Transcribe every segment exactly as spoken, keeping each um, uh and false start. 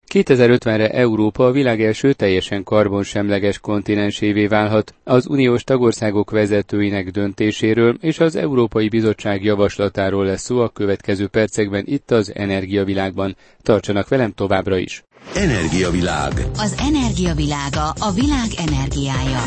kétezer-ötvenre Európa a világ első teljesen karbonsemleges kontinensévé válhat. Az uniós tagországok vezetőinek döntéséről és az Európai Bizottság javaslatáról lesz szó a következő percekben itt az Energiavilágban. Tartsanak velem továbbra is! Energiavilág. Az energiavilága a világ energiája.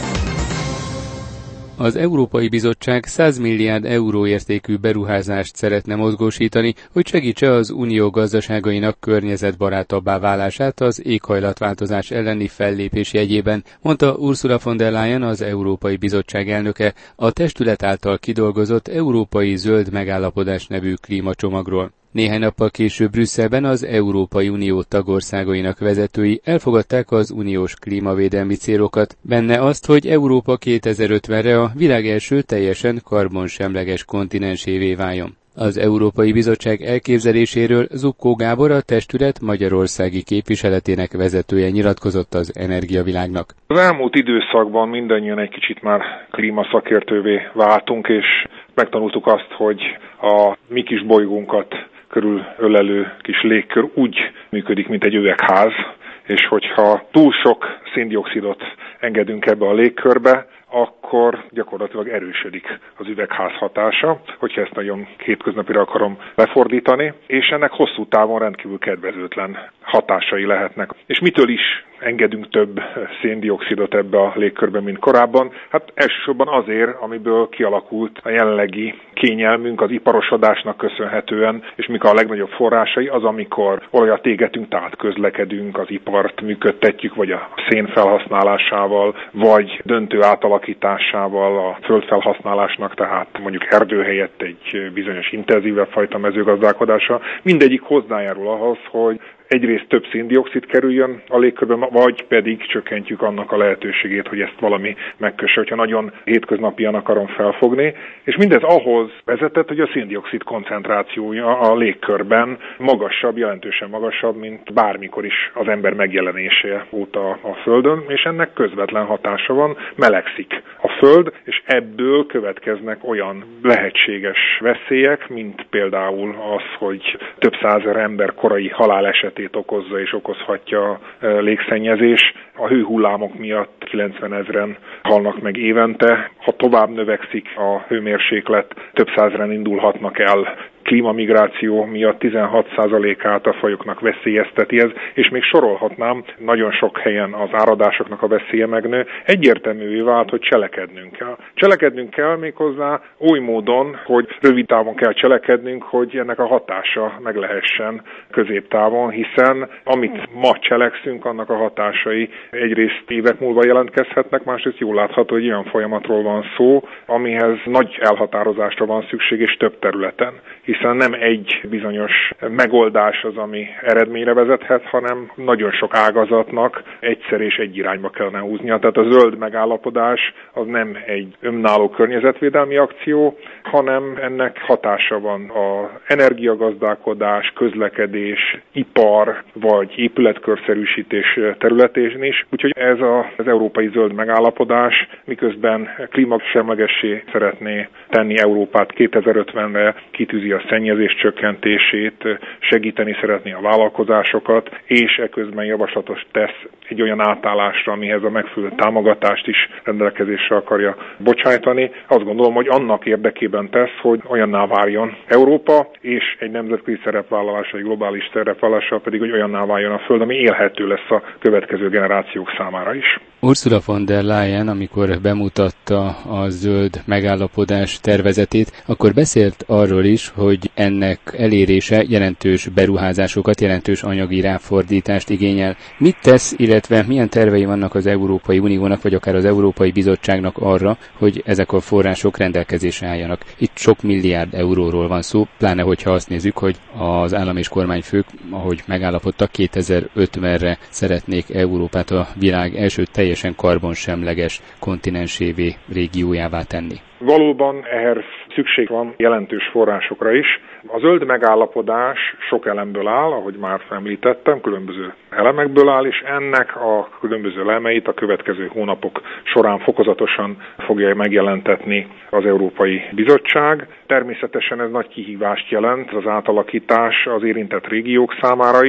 Az Európai Bizottság száz milliárd euró értékű beruházást szeretne mozgósítani, hogy segítse az unió gazdaságainak környezetbarátabbá válását az éghajlatváltozás elleni fellépés jegyében, mondta Ursula von der Leyen, az Európai Bizottság elnöke, a testület által kidolgozott Európai Zöld Megállapodás nevű klímacsomagról. Néhány nappal később Brüsszelben az Európai Unió tagországainak vezetői elfogadták az uniós klímavédelmi célokat, benne azt, hogy Európa kétezer-ötvenre a világ első teljesen karbonsemleges kontinensévé váljon. Az Európai Bizottság elképzeléséről Zubkó Gábor, a testület magyarországi képviseletének vezetője nyilatkozott az Energiavilágnak. Az elmúlt időszakban mindannyian egy kicsit már klímaszakértővé váltunk, és megtanultuk azt, hogy a mi kis bolygónkat körülölelő kis légkör úgy működik, mint egy üvegház, és hogyha túl sok széndioxidot engedünk ebbe a légkörbe, akkor gyakorlatilag erősödik az üvegház hatása, hogyha ezt nagyon hétköznapira akarom lefordítani, és ennek hosszú távon rendkívül kedvezőtlen hatásai lehetnek. És mitől is engedünk több széndioxidot ebbe a légkörbe, mint korábban? Hát elsősorban azért, amiből kialakult a jelenlegi kényelmünk az iparosodásnak köszönhetően, és mik a legnagyobb forrásai, az amikor olajat égetünk, tehát közlekedünk, az ipart működtetjük, vagy a szén felhasználásával, vagy döntő átalakításával a földfelhasználásnak, tehát mondjuk erdő helyett egy bizonyos intenzívebb fajta mezőgazdálkodása. Mindegyik hozzájárul ahhoz, hogy egyrészt több széndioxid kerüljön a légkörbe, vagy pedig csökkentjük annak a lehetőségét, hogy ezt valami megkösse, hogyha nagyon hétköznapian akarom felfogni. És mindez ahhoz vezetett, hogy a széndioxid koncentrációja a légkörben magasabb, jelentősen magasabb, mint bármikor is az ember megjelenése óta a Földön, és ennek közvetlen hatása van, melegszik a Föld, és ebből következnek olyan lehetséges veszélyek, mint például az, hogy több százezer ember korai haláleset okozza és okozhatja a légszennyezés. A hőhullámok miatt kilencven ezren halnak meg évente. Ha tovább növekszik a hőmérséklet, több százezren indulhatnak el. Klímamigráció miatt tizenhat százalékát a fajoknak veszélyezteti ez, és még sorolhatnám, nagyon sok helyen az áradásoknak a veszélye megnő. Egyértelművé vált, hogy cselekednünk kell. Cselekednünk kell méghozzá oly módon, hogy rövid távon kell cselekednünk, hogy ennek a hatása meg lehessen középtávon, hiszen amit ma cselekszünk, annak a hatásai egyrészt évek múlva jelentkezhetnek, másrészt jól látható, hogy olyan folyamatról van szó, amihez nagy elhatározásra van szükség, és több területen. Hiszen nem egy bizonyos megoldás az, ami eredményre vezethet, hanem nagyon sok ágazatnak egyszer és egy irányba kellene húznia. Tehát a zöld megállapodás az nem egy önálló környezetvédelmi akció, hanem ennek hatása van az energiagazdálkodás, közlekedés, ipar vagy épületkörszerűsítés területén is. Úgyhogy ez az európai zöld megállapodás miközben klímasemlegessé szeretné tenni Európát kétezer-ötvenre, kitűzi a szennyezés csökkentését, segíteni szeretné a vállalkozásokat, és eközben javaslatot tesz egy olyan átállásra, amihez a megfelelő támogatást is rendelkezésre akarja bocsájtani. Azt gondolom, hogy annak érdekében tesz, hogy olyanná váljon Európa, és egy nemzetközi szerepvállalása, egy globális szerepvállalása pedig, hogy olyanná váljon a Föld, ami élhető lesz a következő generációk számára is. Ursula von der Leyen, amikor bemutatta a zöld megállapodás tervezetét, akkor beszélt arról is, hogy ennek elérése jelentős beruházásokat, jelentős anyagi ráfordítást igényel. Mit tesz, illetve milyen tervei vannak az Európai Uniónak, vagy akár az Európai Bizottságnak arra, hogy ezek a források rendelkezésre álljanak? Itt sok milliárd euróról van szó, pláne hogyha azt nézzük, hogy az állam és kormányfők, ahogy megállapodtak, kétezer-ötvenre szeretnék Európát a világ első teljesen karbonsemleges kontinensévé, régiójává tenni. Valóban ehhez szükség van jelentős forrásokra is. A zöld megállapodás sok elemből áll, ahogy már említettem, különböző elemekből áll, és ennek a különböző elemeit a következő hónapok során fokozatosan fogja megjelentetni az Európai Bizottság. Természetesen ez nagy kihívást jelent az átalakítás az érintett régiók számára is,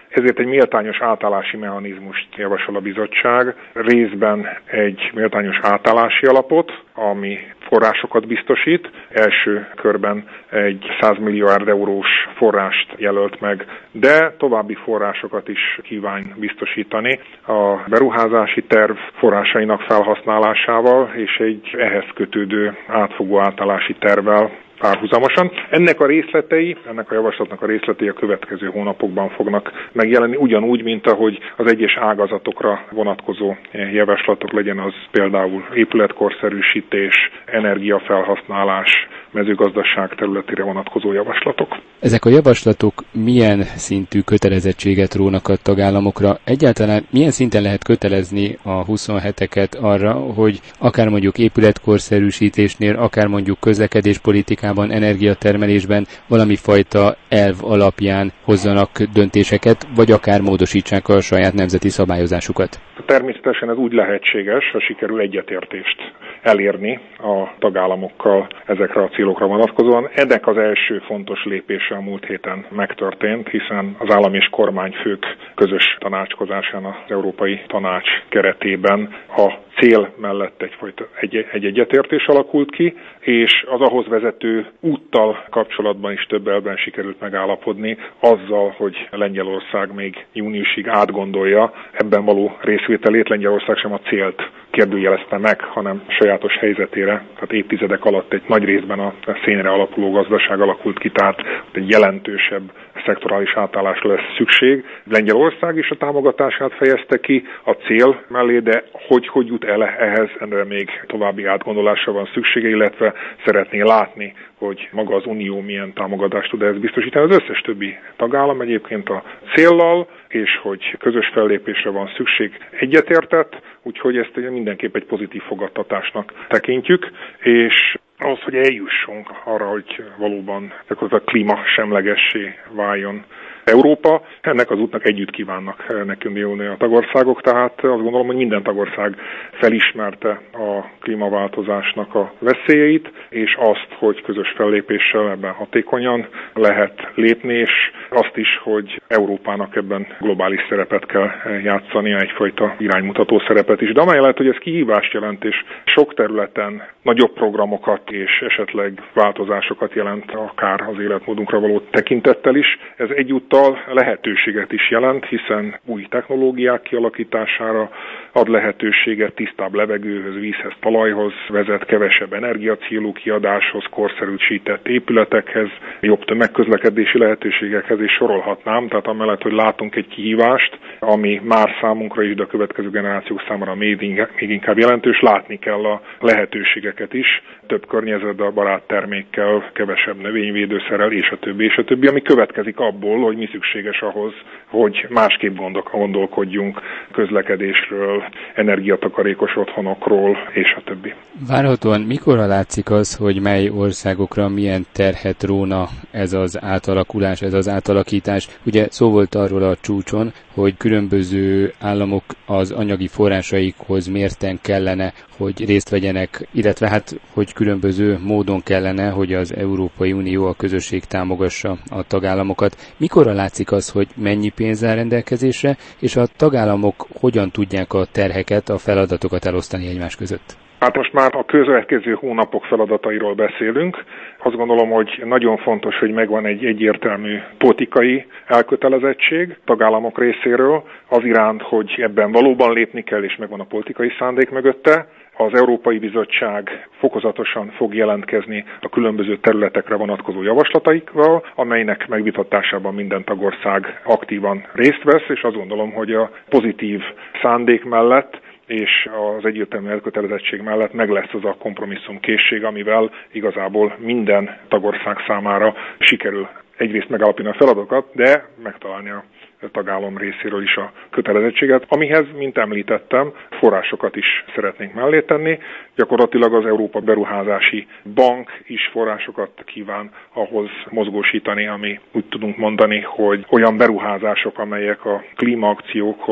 Ezért egy méltányos átállási mechanizmust javasol a bizottság, részben egy méltányos átállási alapot, ami forrásokat biztosít. Első körben egy száz milliárd eurós forrást jelölt meg, de további forrásokat is kíván biztosítani a beruházási terv forrásainak felhasználásával és egy ehhez kötődő átfogó átállási tervvel párhuzamosan. Ennek a részletei, ennek a javaslatnak a részletei a következő hónapokban fognak megjelenni, ugyanúgy, mint ahogy az egyes ágazatokra vonatkozó javaslatok, legyen az például épületkorszerűsítés, energiafelhasználás, mezőgazdaság területére vonatkozó javaslatok. Ezek a javaslatok milyen szintű kötelezettséget rónak a tagállamokra? Egyáltalán milyen szinten lehet kötelezni a huszonheteket arra, hogy akár mondjuk épületkorszerűsítésnél, akár mondjuk közlekedéspolitikában, energiatermelésben valami fajta elv alapján hozzanak döntéseket, vagy akár módosítsák a saját nemzeti szabályozásukat? Természetesen ez úgy lehetséges, ha sikerül egyetértést elérni a tagállamokkal ezekre a célokra vonatkozóan. Ennek az első fontos lépése a múlt héten megtörtént, hiszen az állam és kormányfők közös tanácskozásán az Európai Tanács keretében a cél mellett egyfajta egy, egy egyetértés alakult ki, és az ahhoz vezető úttal kapcsolatban is több elben sikerült megállapodni, azzal, hogy Lengyelország még júniusig átgondolja ebben való részvételét. Lengyelország sem a célt kérdőjelezte meg, hanem sajátos helyzetére, tehát évtizedek alatt egy nagy részben a szénre alapuló gazdaság alakult ki, tehát egy jelentősebb szektorális átállásra lesz szükség. Lengyelország is a támogatását fejezte ki a cél mellé, de hogy hogy jut el ehhez, ennél még további átgondolásra van szüksége, illetve szeretné látni, hogy maga az Unió milyen támogatást tud ehhez biztosítani. Az összes többi tagállam egyébként a céllal, és hogy közös fellépésre van szükség, egyetértett, úgyhogy ezt mindenképp egy pozitív fogadtatásnak tekintjük, és ahhoz, hogy eljussunk arra, hogy valóban a klímasemlegessé váljon Európa, ennek az útnak együtt kívánnak nekünk jönni a tagországok, tehát azt gondolom, hogy minden tagország felismerte a klímaváltozásnak a veszélyeit, és azt, hogy közös fellépéssel ebben hatékonyan lehet lépni, és azt is, hogy Európának ebben globális szerepet kell játszania, egyfajta iránymutató szerepet is. De amellett, hogy ez kihívást jelent, és sok területen nagyobb programokat és esetleg változásokat jelent, akár az életmódunkra való tekintettel is, ez egyúttal lehetőséget is jelent, hiszen új technológiák kialakítására ad lehetőséget, tisztább levegőhöz, vízhez, talajhoz vezet, kevesebb energiacélú kiadáshoz, korszerűsített épületekhez, jobb tömegközlekedési lehetőségekhez, és sorolhatnám. Tehát amellett, hogy látunk egy kihívást, ami már számunkra is, de a következő generációk számára még inkább jelentős, látni kell a lehetőségeket is, több környezetbarát termékkel, kevesebb növényvédőszerrel, és a többi, és a többi, ami következik abból, hogy mi szükséges ahhoz, hogy másképp gondolkodjunk közlekedésről, energiatakarékos otthonokról, és a többi. Várhatóan mikorra látszik az, hogy mely országokra milyen terhet róna ez az átalakulás, ez az átalakítás? Ugye szó volt arról a csúcson, hogy különböző államok az anyagi forrásaikhoz mérten kellene, hogy részt vegyenek, illetve hát, hogy különböző módon kellene, hogy az Európai Unió, a közösség támogassa a tagállamokat. Mikorra látszik az, hogy mennyi pénz áll rendelkezésre, és a tagállamok hogyan tudják a terheket, a feladatokat elosztani egymás között? Hát most már a következő hónapok feladatairól beszélünk. Azt gondolom, hogy nagyon fontos, hogy megvan egy egyértelmű politikai elkötelezettség tagállamok részéről, az iránt, hogy ebben valóban lépni kell, és megvan a politikai szándék mögötte. Az Európai Bizottság fokozatosan fog jelentkezni a különböző területekre vonatkozó javaslataikról, amelynek megvitatásában minden tagország aktívan részt vesz, és azt gondolom, hogy a pozitív szándék mellett és az egyértelmű elkötelezettség mellett meg lesz az a kompromisszumkészség, amivel igazából minden tagország számára sikerül egyrészt megállapítani a feladatokat, de megtalálni a tagállam részéről is a kötelezettséget, amihez, mint említettem, forrásokat is szeretnénk mellé tenni. Gyakorlatilag az Európa Beruházási Bank is forrásokat kíván ahhoz mozgósítani, ami úgy tudunk mondani, hogy olyan beruházások, amelyek a klímaakciókhoz,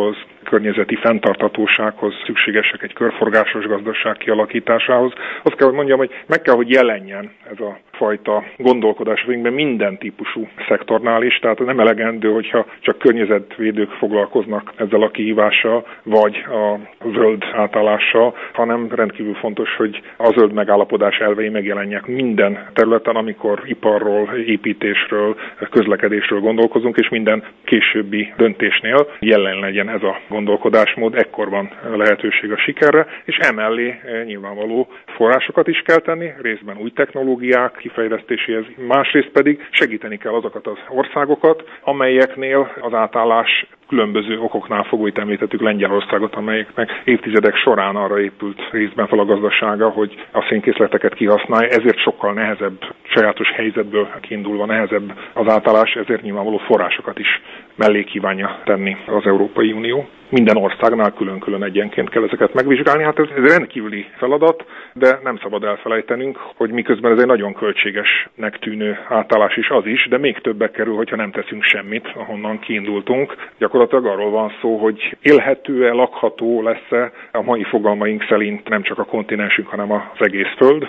környezeti fenntarthatósághoz szükségesek egy körforgásos gazdaság kialakításához. Azt kell, hogy mondjam, hogy meg kell, hogy jelenjen ez a fajta gondolkodás minden típusú szektornál is, tehát nem elegendő, hogyha csak környezetvédők foglalkoznak ezzel a kihívással, vagy a zöld átállással, hanem rendkívül fontos, hogy a zöld megállapodás elvei megjelenjenek minden területen, amikor iparról, építésről, közlekedésről gondolkozunk, és minden későbbi döntésnél jelen legyen ez a gondolkodásmód, ekkor van lehetőség a sikerre, és emellé nyilvánvaló forrásokat is kell tenni, részben új technológiák kifejlesztéséhez, másrészt pedig segíteni kell azokat az országokat, amelyeknél az átállás különböző okoknál fogva, itt említettük Lengyelországot, amelyeknek évtizedek során arra épült részben fel a gazdasága, hogy a szénkészleteket kihasználja, ezért sokkal nehezebb, sajátos helyzetből kiindulva nehezebb az átállás, ezért nyilvánvaló forrásokat is mellé kívánja tenni az Európai Unió. Minden országnál külön-külön egyenként kell ezeket megvizsgálni. Hát ez egy rendkívüli feladat, de nem szabad elfelejtenünk, hogy miközben ez egy nagyon költségesnek tűnő átállás is az is, de még többbe kerül, hogyha nem teszünk semmit, ahonnan kiindultunk. Gyakorlatilag arról van szó, hogy élhető-e, lakható lesz-e a mai fogalmaink szerint nem csak a kontinensünk, hanem az egész Föld,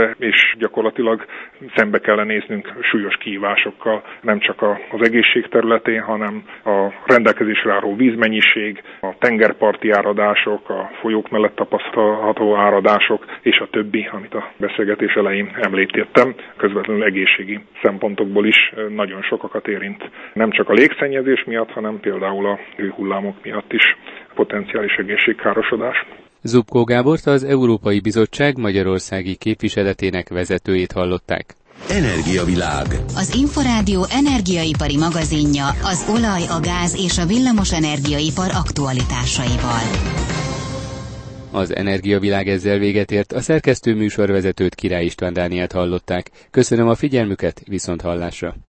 és gyakorlatilag szembe kell néznünk súlyos kihívásokkal, nem csak az egészség területén, hanem a rendelkezésre álló vízmennyiség, a tengerparti áradások, a folyók mellett tapasztalható áradások, és a többi, amit a beszélgetés elején említettem, közvetlenül egészségi szempontokból is nagyon sokakat érint. Nem csak a légszennyezés miatt, hanem például a hőhullámok miatt is potenciális egészségkárosodás. Zubkó Gábort, az Európai Bizottság magyarországi képviseletének vezetőjét hallották. Energiavilág. Az Inforádió energiaipari magazinja az olaj, a gáz és a villamos energiaipar aktualitásaival. Az Energiavilág ezzel véget ért, a szerkesztő műsorvezetőt, Király István Dánielt hallották. Köszönöm a figyelmüket, viszont hallásra.